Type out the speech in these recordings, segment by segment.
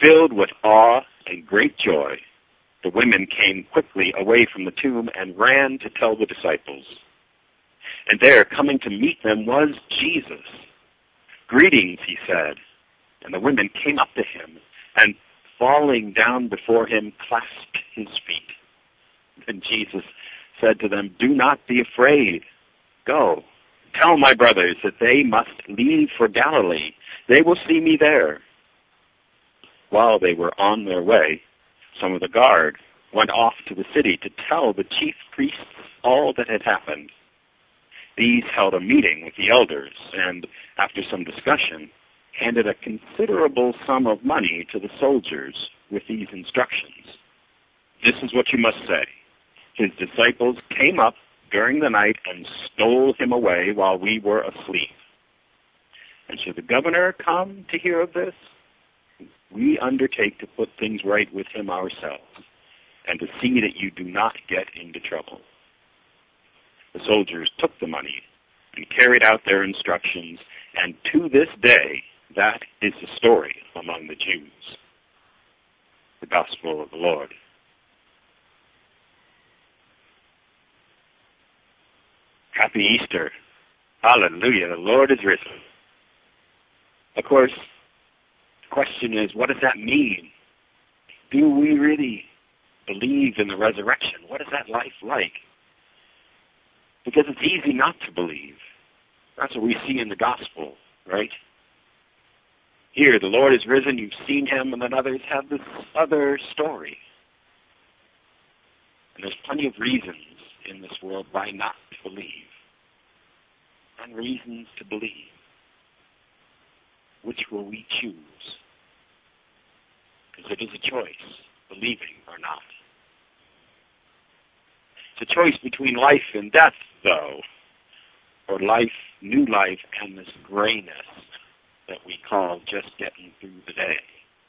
Filled with awe and great joy, the women came quickly away from the tomb and ran to tell the disciples. And there, coming to meet them, was Jesus. "Greetings," he said. And the women came up to him and, falling down before him, clasped his feet. Then Jesus said to them, "Do not be afraid. Go, tell my brothers that they must leave for Galilee. They will see me there." While they were on their way, some of the guard went off to the city to tell the chief priests all that had happened. These held a meeting with the elders and, after some discussion, handed a considerable sum of money to the soldiers with these instructions. "This is what you must say. His disciples came up during the night and stole him away while we were asleep. And should the governor come to hear of this, we undertake to put things right with him ourselves and to see that you do not get into trouble." The soldiers took the money and carried out their instructions, and to this day, that is the story among the Jews. The Gospel of the Lord. Happy Easter. Hallelujah, the Lord is risen. Of course, the question is, what does that mean? Do we really believe in the resurrection? What is that life like? Because it's easy not to believe. That's what we see in the gospel, right? Here, the Lord is risen, you've seen him, and then others have this other story. And there's plenty of reasons in this world why not to believe. And reasons to believe. Which will we choose? Because it is a choice, believing or not. It's a choice between life and death, though, or life, new life, and this grayness that we call just getting through the day.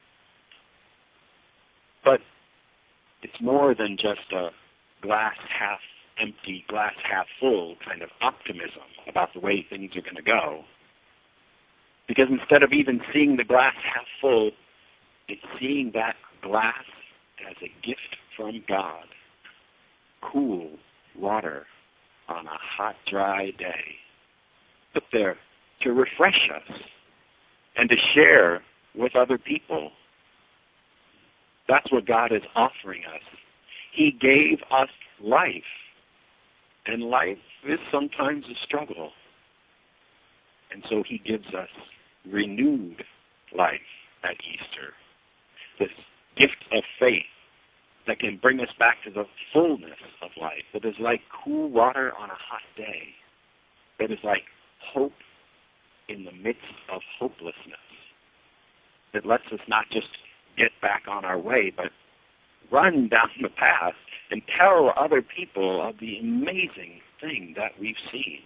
But it's more than just a glass half empty, glass half full kind of optimism about the way things are going to go. Because instead of even seeing the glass half full, it's seeing that glass as a gift from God. Cool water on a hot, dry day. Put there to refresh us and to share with other people. That's what God is offering us. He gave us life. And life is sometimes a struggle. And so he gives us renewed life at Easter. This gift of faith that can bring us back to the fullness of life, that is like cool water on a hot day, that is like hope in the midst of hopelessness, that lets us not just get back on our way, but run down the path and tell other people of the amazing thing that we've seen.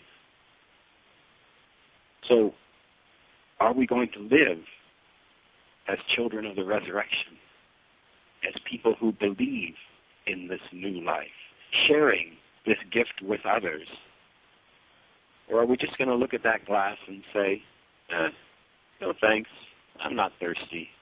So, are we going to live as children of the resurrection, as people who believe in this new life, sharing this gift with others? Or are we just going to look at that glass and say, no thanks, I'm not thirsty.